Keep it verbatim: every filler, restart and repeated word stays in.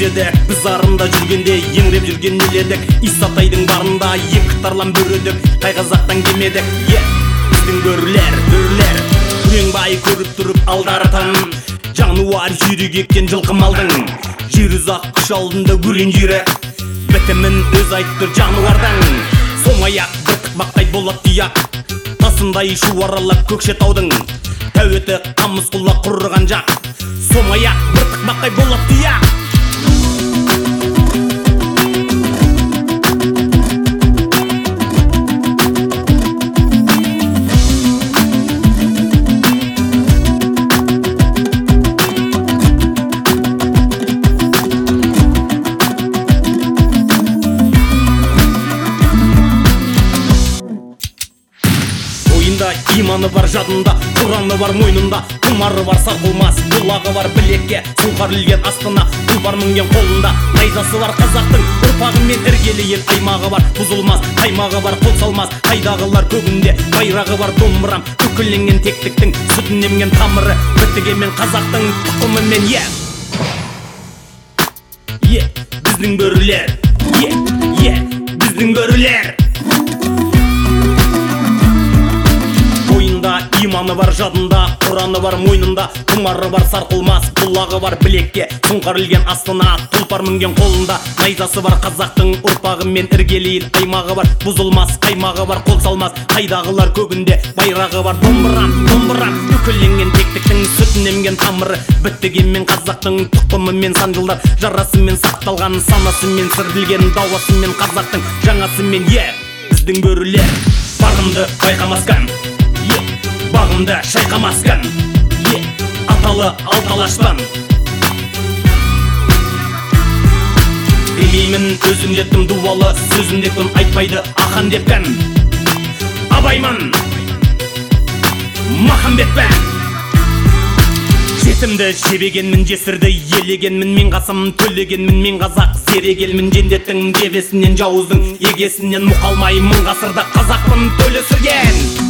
еледік. Біз арында жүргенде еңіреп жүрген еледік. Исатайдың барында екі тарлан бөрідік. Қай қазақтан келмедік, е біздің бөрілер, бөрілер. Күрең бай көріп тұрып алдарытын, жануар жүйрек еккен жылқы малдың. Жер ұзақ күш алдында көрен жүйрек, бітімін өз айтты жануардан. Соңаяқ бір тықпақтай болат тұяқ, тасындай шу аралап Көкшетаудың. Тәуеті қамыс құлақ құрған жақ, соңаяқ бір тықпақтай болат тұяқ. Иманы бар жадында, Құраны бар мойнында, құмары бар сарқылмас, бұлағы бар білекке, сұңқар ілген астына, тұлпар мінген қолында. Найзасы бар қазақтың ұрпағымен іргелі ел, аймағы бар бұзылмас, қаймағы бар қол салмас. Қайдағылар көгінде, байрағы бар домбырам, үкіленген тектіктің сүтін емген тамыры, бітігенмен қазақтың тұқымымен. Е е біздің бөрілер, е е біздің бөрілер. Иманы бар жадында, Құраны бар мойнында, құмары бар сарқылмас, бұлағы бар білекке, сұңқар ілген астына, тұлпар мінген қолында. Найзасы бар қазақтың ұрпағымен іргелі ел, аймағы бар бұзылмас, қаймағы бар қол салмас. Қайдағылар көгінде, байрағы бар домбырам, домбырам, үкіленген тектіктің сүтін емген тамыры, бітігенмен қазақтың тұқымымен сан жылдар, жарасымен сақталған, санасымен сыр білген, дауасымен қазақтың жаңасымен. Е біздің бөрілер, бағымды байқамасқан, бағымды шайқамасқан, е аталы алталаштан. Демеймін өзім жеттім дуалы, сөзім деп күн айтпайды ахан деп кән. Абаймын, Махамбетпен. Жетімді жебегенмін, жесірді елегенмін, мен қасым төлегенмін, мен қазақ серегелмін. Жендеттің девесінен, жауыздың егесінен мұқалмай, мың ғасырда қазақпын төлі сүрген.